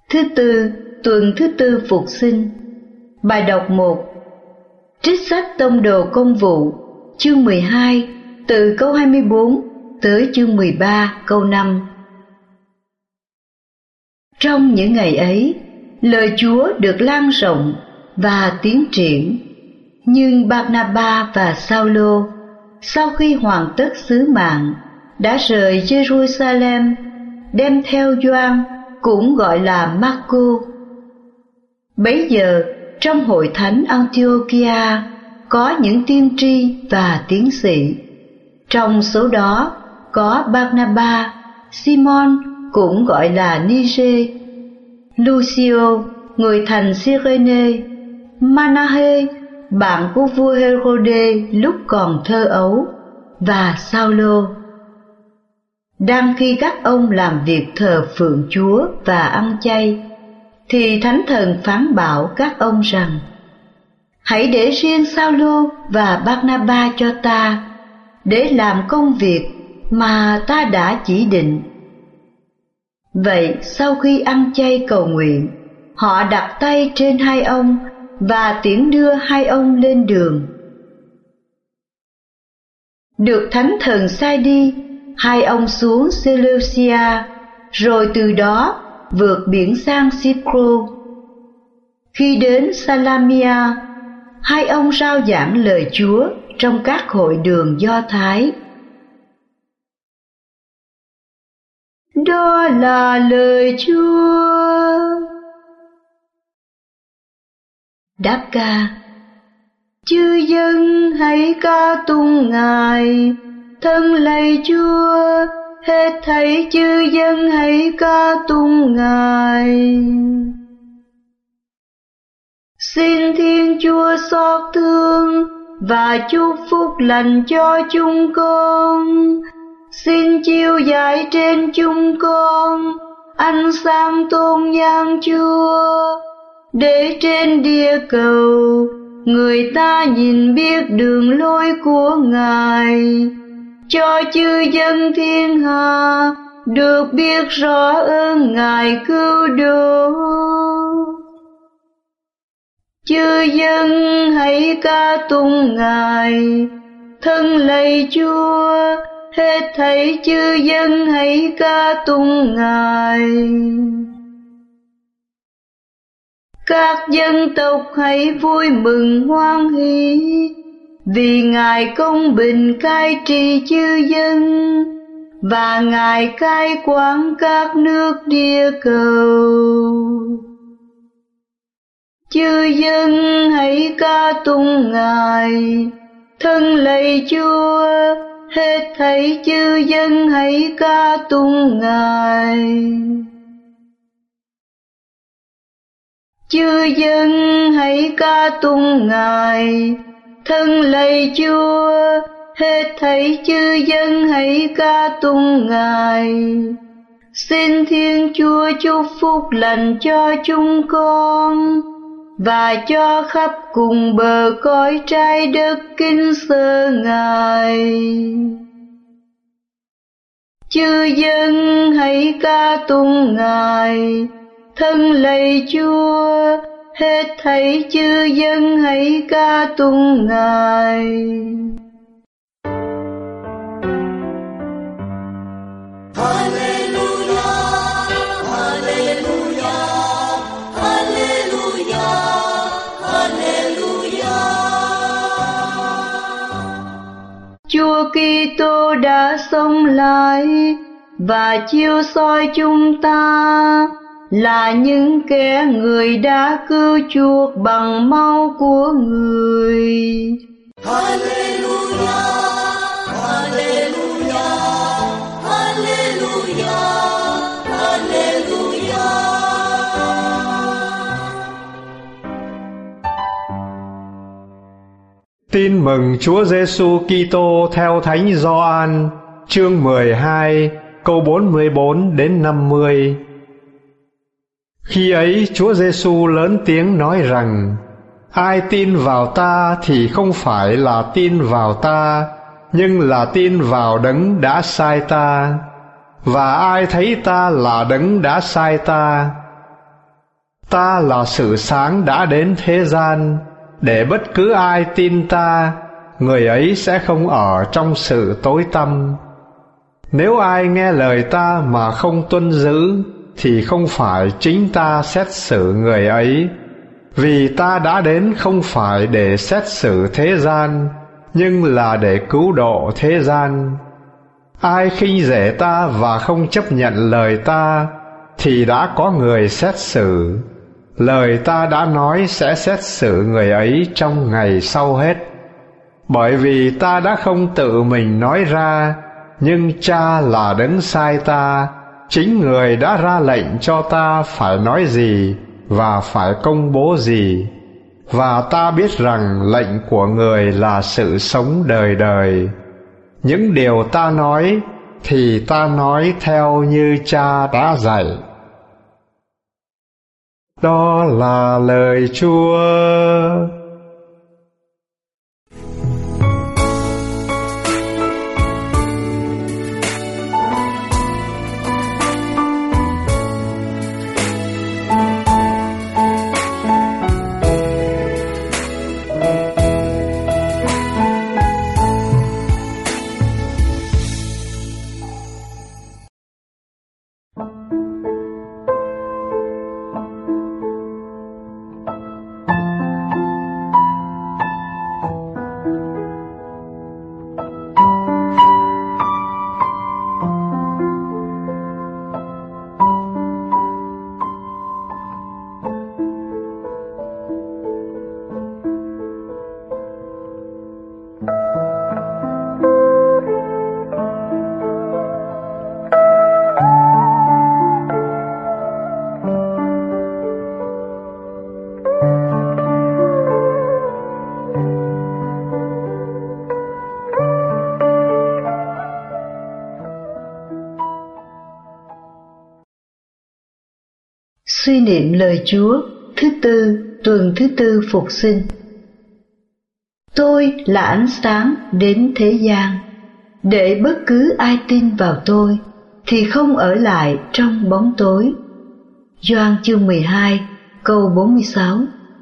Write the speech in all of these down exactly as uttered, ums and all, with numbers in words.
Thứ tư, tuần thứ tư phục sinh. Bài đọc một. Trích sách Tông đồ Công vụ, chương mười hai, từ câu hai mươi bốn tới chương mười ba, câu năm. Trong những ngày ấy, lời Chúa được lan rộng và tiến triển. Nhưng Barnaba và Sao-lô, sau khi hoàn tất sứ mạng, đã rời Jerusalem, đem theo Gioan, cũng gọi là Marco. Bấy giờ, trong hội thánh Antiochia có những tiên tri và tiến sĩ. Trong số đó có Barnaba, Simon cũng gọi là Niger, Lucio, người thành Cyrene, Manahe, bạn của vua Herode lúc còn thơ ấu, và Sao-lô. Đang khi các ông làm việc thờ phượng Chúa và ăn chay, thì Thánh Thần phán bảo các ông rằng: hãy để riêng Sao-lô và Barnaba cho ta, để làm công việc mà ta đã chỉ định. Vậy sau khi ăn chay cầu nguyện, họ đặt tay trên hai ông và tiễn đưa hai ông lên đường. Được Thánh Thần sai đi, hai ông xuống Seleucia, rồi từ đó vượt biển sang Cipro. Khi đến Salamia, hai ông rao giảng lời Chúa trong các hội đường Do Thái. Đó là lời Chúa. Đáp ca. Chư dân hãy ca tung Ngài, thân lạy Chúa, hết thảy chư dân hãy ca tung Ngài. Xin Thiên Chúa xót thương và chúc phúc lành cho chúng con. Xin chiếu dải trên chúng con ánh sáng tôn nhang Chúa, để trên địa cầu người ta nhìn biết đường lối của Ngài, cho chư dân thiên hạ được biết rõ ơn Ngài cứu độ. Chư dân hãy ca tung Ngài, thân lạy Chúa, hết thảy chư dân hãy ca tung Ngài. Các dân tộc hãy vui mừng hoan hỷ, vì Ngài công bình cai trị chư dân, và Ngài cai quản các nước địa cầu. Chư dân hãy ca tung Ngài, thân lạy Chúa, hết thảy chư dân hãy ca tung Ngài. Chư dân hãy ca tung Ngài, thân lạy Chúa, hết thảy chư dân hãy ca tung Ngài. Xin Thiên Chúa chúc phúc lành cho chúng con, và cho khắp cùng bờ cõi trái đất kính sợ Ngài. Chư dân hãy ca tung Ngài, thân lạy Chúa, hết thảy chư dân hãy ca tung Ngài. Chúa Kitô đã sống lại và chiếu soi chúng ta, là những kẻ người đã cứu chuộc bằng máu của người. Hallelujah, hallelujah, hallelujah, hallelujah. Tin mừng Chúa Giêsu Kitô theo Thánh Gioan, chương mười hai, câu bốn mươi bốn đến năm mươi. Khi ấy Chúa Giêsu lớn tiếng nói rằng: ai tin vào ta thì không phải là tin vào ta, nhưng là tin vào đấng đã sai ta. Và ai thấy ta là đấng đã sai ta. Ta là sự sáng đã đến thế gian, để bất cứ ai tin ta, người ấy sẽ không ở trong sự tối tăm. Nếu ai nghe lời ta mà không tuân giữ, thì không phải chính ta xét xử người ấy, vì ta đã đến không phải để xét xử thế gian, nhưng là để cứu độ thế gian. Ai khinh rẻ ta và không chấp nhận lời ta, thì đã có người xét xử. Lời ta đã nói sẽ xét xử người ấy trong ngày sau hết. Bởi vì ta đã không tự mình nói ra, nhưng Cha là đấng sai ta, chính người đã ra lệnh cho ta phải nói gì và phải công bố gì. Và ta biết rằng lệnh của người là sự sống đời đời. Những điều ta nói thì ta nói theo như Cha đã dạy. Đó là lời Chúa. Suy niệm lời Chúa thứ tư, tuần thứ tư phục sinh. Tôi là ánh sáng đến thế gian, để bất cứ ai tin vào tôi thì không ở lại trong bóng tối. Gioan chương mười hai câu bốn mươi sáu.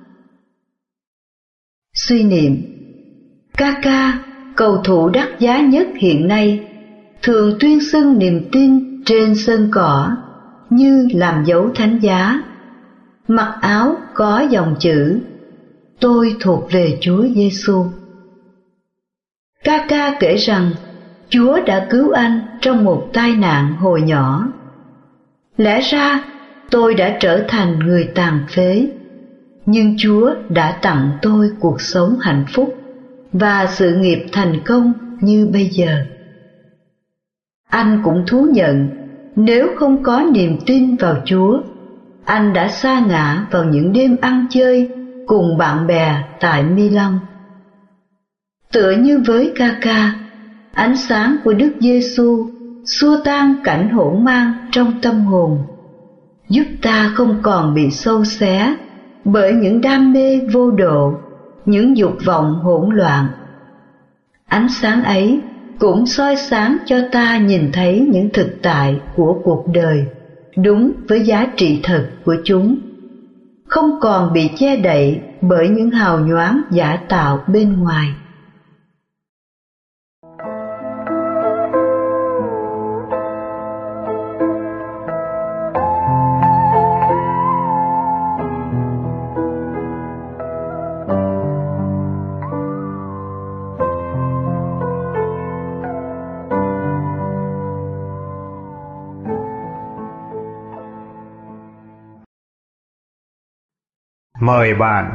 Suy niệm. Kaka, cầu thủ đắt giá nhất hiện nay, thường tuyên xưng niềm tin trên sân cỏ như làm dấu thánh giá. Mặc áo có dòng chữ tôi thuộc về Chúa Giêsu. Kaka kể rằng Chúa đã cứu anh trong một tai nạn hồi nhỏ. Lẽ ra tôi đã trở thành người tàn phế, nhưng Chúa đã tặng tôi cuộc sống hạnh phúc và sự nghiệp thành công như bây giờ. Anh cũng thú nhận nếu không có niềm tin vào Chúa, anh đã sa ngã vào những đêm ăn chơi cùng bạn bè tại Milan. Tựa như với Kaka, ánh sáng của Đức Giêsu xua tan cảnh hỗn mang trong tâm hồn, giúp ta không còn bị xâu xé bởi những đam mê vô độ, những dục vọng hỗn loạn. Ánh sáng ấy cũng soi sáng cho ta nhìn thấy những thực tại của cuộc đời đúng với giá trị thật của chúng, không còn bị che đậy bởi những hào nhoáng giả tạo bên ngoài. Mời bạn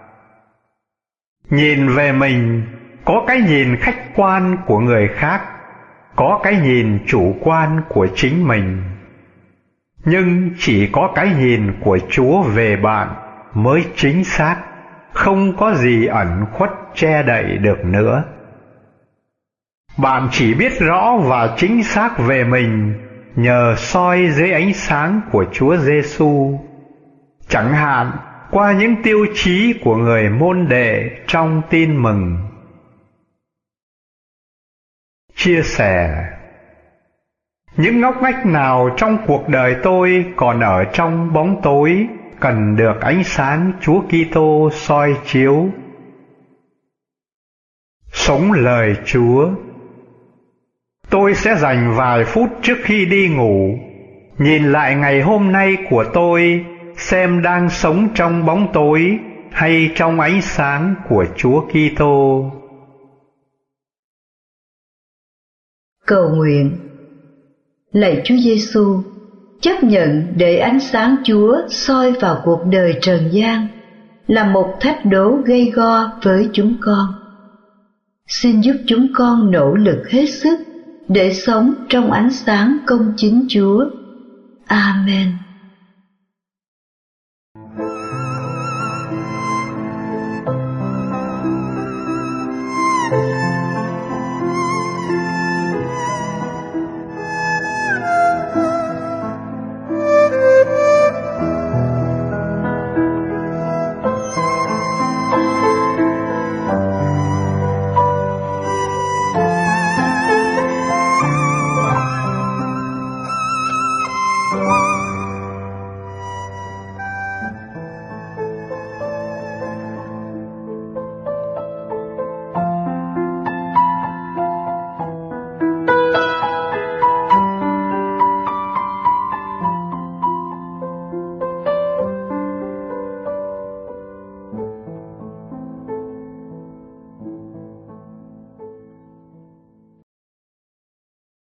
nhìn về mình. Có cái nhìn khách quan của người khác, có cái nhìn chủ quan của chính mình, nhưng chỉ có cái nhìn của Chúa về bạn mới chính xác, không có gì ẩn khuất che đậy được nữa. Bạn chỉ biết rõ và chính xác về mình nhờ soi dưới ánh sáng của Chúa Giêsu, chẳng hạn qua những tiêu chí của người môn đệ trong tin mừng. Chia sẻ. Những ngóc ngách nào trong cuộc đời tôi còn ở trong bóng tối, cần được ánh sáng Chúa Kitô soi chiếu. Sống lời Chúa. Tôi sẽ dành vài phút trước khi đi ngủ, nhìn lại ngày hôm nay của tôi, xem đang sống trong bóng tối hay trong ánh sáng của Chúa Kitô. Cầu nguyện. Lạy Chúa Giêsu, chấp nhận để ánh sáng Chúa soi vào cuộc đời trần gian là một thách đố gay go với chúng con. Xin giúp chúng con nỗ lực hết sức để sống trong ánh sáng công chính Chúa. Amen.